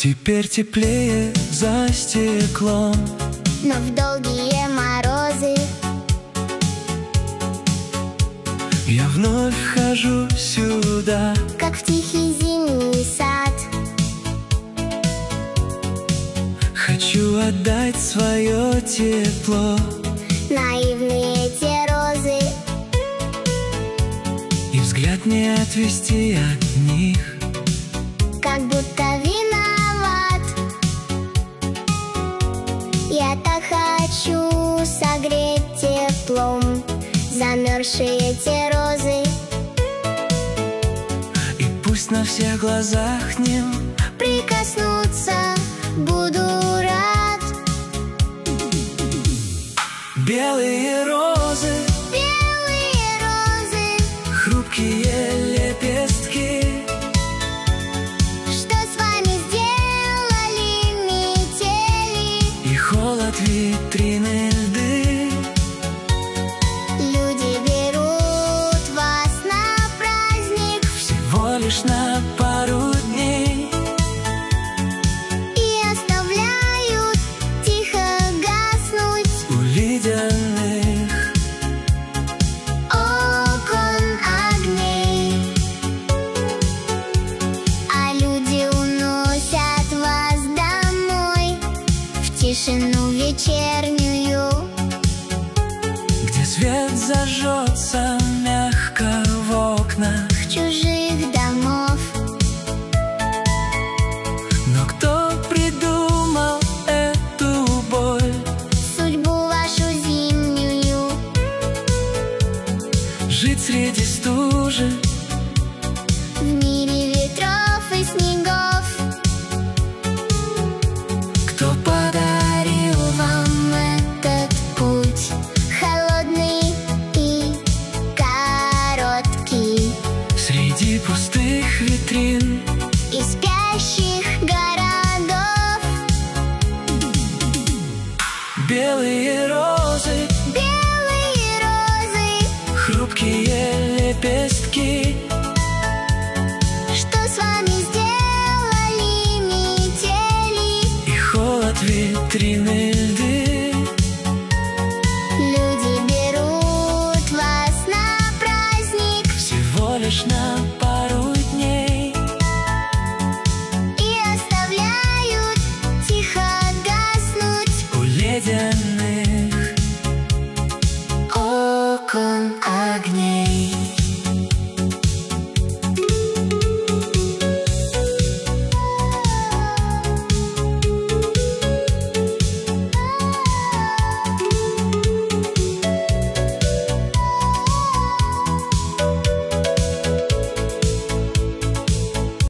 Теперь теплее за стеклом, но в долгие морозы я вновь хожу сюда, как в тихий зимний сад. хочу отдать свое тепло, Наивные те розы, и взгляд не отвести от них. как будто виноват. Я так хочу согреть теплом замерзшие те розы. И пусть на всех глазах к ним Прикоснуться буду рад. белые розы, Белые розы, хрупкие лепестки. что с вами сделали метели? И холод витрины льды. Люди берут вас на праздник Всего лишь на пару дней. и оставляют тихо гаснуть У ледяных окон огней. А люди уносят вас домой в тишину вечернюю, где свет зажжется мягко в окнах. чужих домов. Но кто придумал эту боль? Судьбу вашу зимнюю Жить среди стужи, в мире ветров и снегов. кто подарил Вам этот путь холодный и короткий, среди пустых витрин. и спящих городов. Белые розы, Белые розы, хрупкие лепестки. что с вами сделали метели? И холод витрины льды. Люди берут вас на праздник Всего лишь на пару дней. и оставляют тихо гаснуть У ледяных окон огней.